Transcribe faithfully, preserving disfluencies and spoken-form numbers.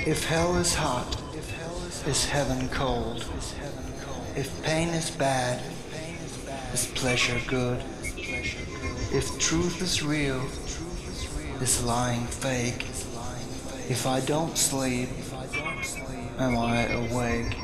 If hell is hot, is heaven cold? If pain is bad, is pleasure good? If truth is real, is lying fake? If I don't sleep, am I awake?